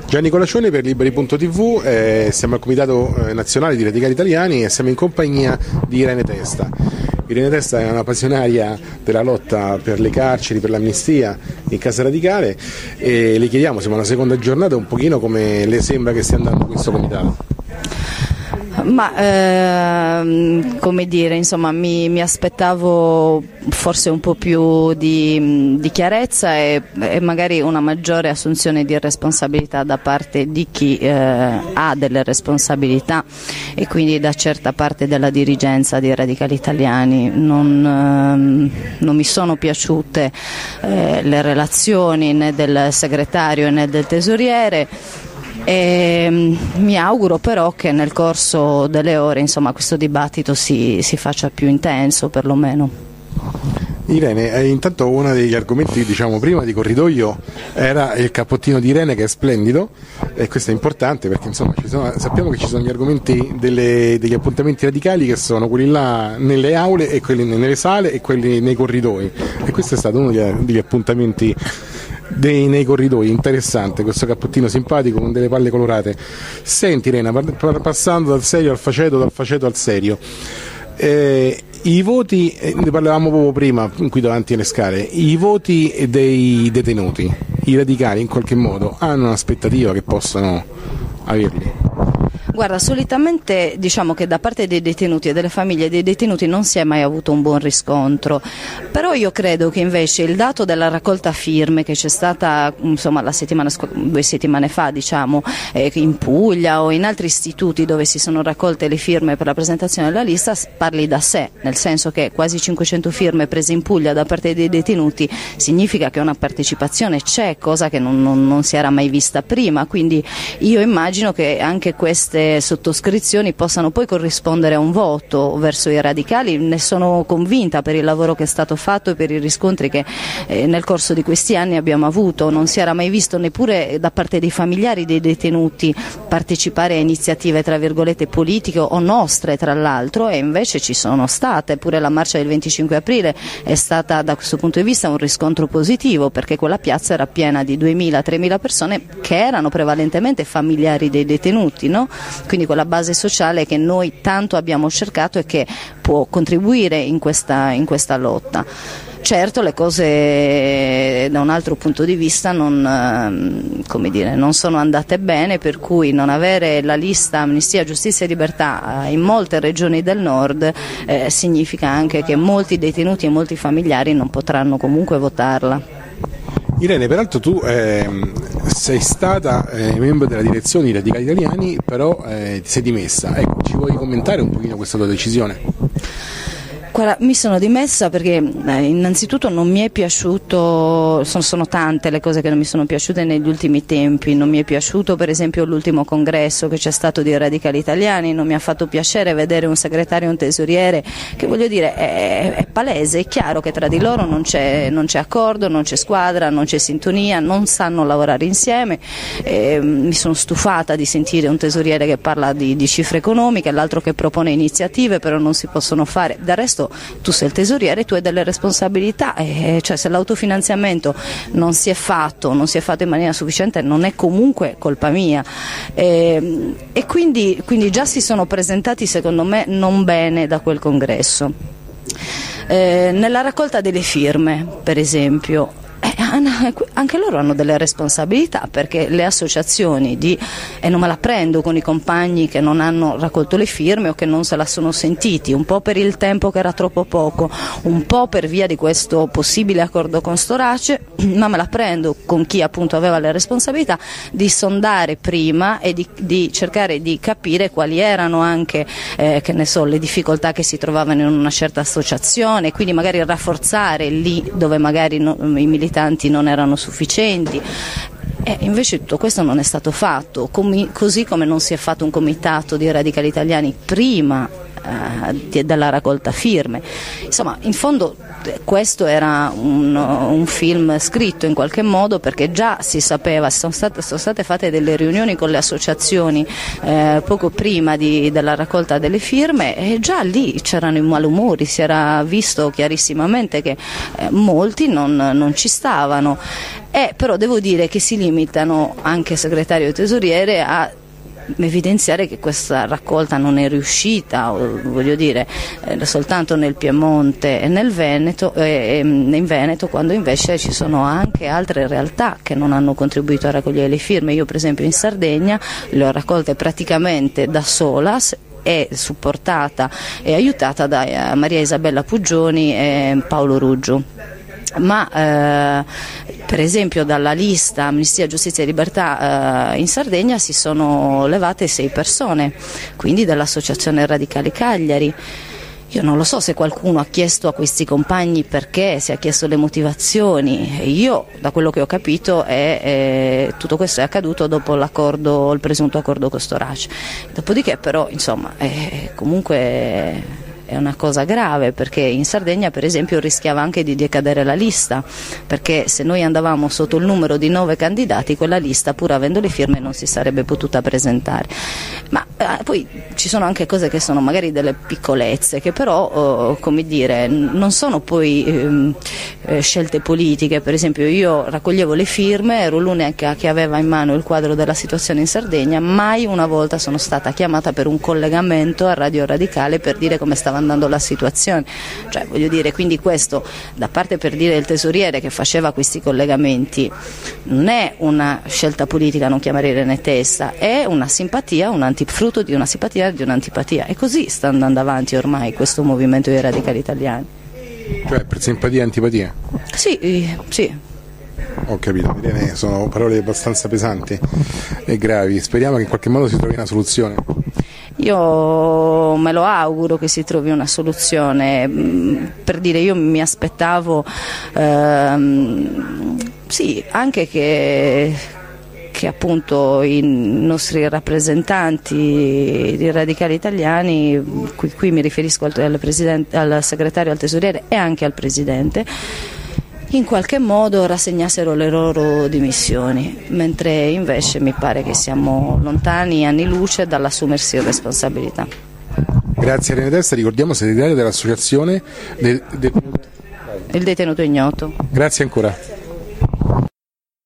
Gianni Colaccione per Liberi.tv, siamo al Comitato Nazionale di Radicali Italiani e siamo in compagnia di Irene Testa. Irene Testa è una passionaria della lotta per le carceri, per l'amnistia in Casa Radicale e le chiediamo, siamo alla seconda giornata, un pochino come le sembra che stia andando questo comitato. Ma come dire, insomma, mi aspettavo forse un po' più di chiarezza e magari una maggiore assunzione di responsabilità da parte di chi ha delle responsabilità e quindi da certa parte della dirigenza di Radicali Italiani. Non mi sono piaciute le relazioni né del segretario né del tesoriere. E mi auguro però che nel corso delle ore, insomma, questo dibattito si faccia più intenso perlomeno. Irene, intanto uno degli argomenti, diciamo, prima di corridoio era il cappottino di Irene, che è splendido, e questo è importante perché insomma sappiamo che ci sono gli argomenti degli appuntamenti radicali che sono quelli là nelle aule e quelli nelle sale e quelli nei corridoi, e questo è stato uno degli appuntamenti nei corridoi. Interessante questo cappottino simpatico con delle palle colorate. Senti Irene, passando dal serio al faceto, dal faceto al serio, i voti, ne parlavamo proprio prima qui davanti alle scale, i voti dei detenuti, i radicali in qualche modo hanno un'aspettativa che possano averli? Guarda, solitamente diciamo che da parte dei detenuti e delle famiglie dei detenuti non si è mai avuto un buon riscontro, però io credo che invece il dato della raccolta firme che c'è stata, insomma, 2 settimane fa, diciamo, in Puglia o in altri istituti dove si sono raccolte le firme per la presentazione della lista, parli da sé, nel senso che quasi 500 firme prese in Puglia da parte dei detenuti significa che una partecipazione c'è, cosa che non si era mai vista prima, quindi io immagino che anche queste sottoscrizioni possano poi corrispondere a un voto verso i radicali. Ne sono convinta per il lavoro che è stato fatto e per i riscontri che nel corso di questi anni abbiamo avuto. Non si era mai visto neppure da parte dei familiari dei detenuti partecipare a iniziative tra virgolette politiche o nostre, tra l'altro, e invece ci sono state. Pure la marcia del 25 aprile è stata da questo punto di vista un riscontro positivo, perché quella piazza era piena di 2.000-3.000 persone che erano prevalentemente familiari dei detenuti, no? Quindi quella base sociale che noi tanto abbiamo cercato e che può contribuire in questa lotta. Certo, le cose da un altro punto di vista non sono andate bene, per cui non avere la lista Amnistia, Giustizia e Libertà in molte regioni del nord significa anche che molti detenuti e molti familiari non potranno comunque votarla. Irene, peraltro tu sei stata membro della direzione di Radicali Italiani, però ti sei dimessa. Ecco, ci vuoi commentare un pochino questa tua decisione? Guarda, mi sono dimessa perché innanzitutto non mi è piaciuto, sono tante le cose che non mi sono piaciute negli ultimi tempi. Non mi è piaciuto per esempio l'ultimo congresso che c'è stato di Radicali Italiani, non mi ha fatto piacere vedere un segretario e un tesoriere che, voglio dire, è palese, è chiaro che tra di loro non c'è accordo, non c'è squadra, non c'è sintonia, non sanno lavorare insieme. Mi sono stufata di sentire un tesoriere che parla di cifre economiche, l'altro che propone iniziative, però non si possono fare. Del resto tu sei il tesoriere, tu hai delle responsabilità, cioè se l'autofinanziamento non si è fatto in maniera sufficiente non è comunque colpa mia, e quindi già si sono presentati secondo me non bene da quel congresso. Nella raccolta delle firme, per esempio, anche loro hanno delle responsabilità, perché le associazioni e non me la prendo con i compagni che non hanno raccolto le firme o che non se la sono sentiti, un po' per il tempo che era troppo poco, un po' per via di questo possibile accordo con Storace, ma me la prendo con chi appunto aveva le responsabilità di sondare prima e di cercare di capire quali erano anche che ne so, le difficoltà che si trovavano in una certa associazione, quindi magari rafforzare lì dove magari i militanti non erano sufficienti. Invece tutto questo non è stato fatto, così come non si è fatto un comitato di Radicali Italiani prima della raccolta firme. Insomma, in fondo questo era un film scritto in qualche modo, perché già si sapeva, sono state fatte delle riunioni con le associazioni poco prima della raccolta delle firme, e già lì c'erano i malumori, si era visto chiarissimamente che molti non ci stavano, però devo dire che si limitano, anche segretario e tesoriere, a evidenziare che questa raccolta non è riuscita, voglio dire, soltanto nel Piemonte e nel Veneto, in Veneto, quando invece ci sono anche altre realtà che non hanno contribuito a raccogliere le firme. Io per esempio in Sardegna le ho raccolte praticamente da sola, è supportata e aiutata da Maria Isabella Puggioni e Paolo Ruggio. Ma per esempio dalla lista Amnistia, Giustizia e Libertà in Sardegna si sono levate 6 persone, quindi dall'Associazione Radicali Cagliari. Io non lo so se qualcuno ha chiesto a questi compagni perché, se ha chiesto le motivazioni. Io, da quello che ho capito, tutto questo è accaduto dopo il presunto accordo con Storace. Dopodiché però, insomma, comunque è una cosa grave, perché in Sardegna per esempio rischiava anche di decadere la lista, perché se noi andavamo sotto il numero di 9 candidati, quella lista, pur avendo le firme, non si sarebbe potuta presentare. Ma poi ci sono anche cose che sono magari delle piccolezze, che però come dire, non sono poi scelte politiche. Per esempio io raccoglievo le firme, ero l'unica che aveva in mano il quadro della situazione in Sardegna, mai una volta sono stata chiamata per un collegamento a Radio Radicale per dire come stava andando la situazione. Cioè, voglio dire, quindi questo, da parte, per dire, il tesoriere che faceva questi collegamenti, non è una scelta politica, non chiamare Irene Testa, è una simpatia, frutto di una simpatia e di un'antipatia, e così sta andando avanti ormai questo movimento dei radicali italiani. Cioè per simpatia e antipatia? Sì, sì. Ho capito, Irene, sono parole abbastanza pesanti e gravi. Speriamo che in qualche modo si trovi una soluzione. Io me lo auguro che si trovi una soluzione. Per dire, io mi aspettavo sì, anche che appunto i nostri rappresentanti di radicali italiani, qui mi riferisco al segretario, al tesoriere e anche al presidente, in qualche modo rassegnassero le loro dimissioni, mentre invece mi pare che siamo lontani anni luce dall'assumersi responsabilità. Grazie Irene Testa, ricordiamo segretaria dell'associazione Il detenuto ignoto. Grazie ancora.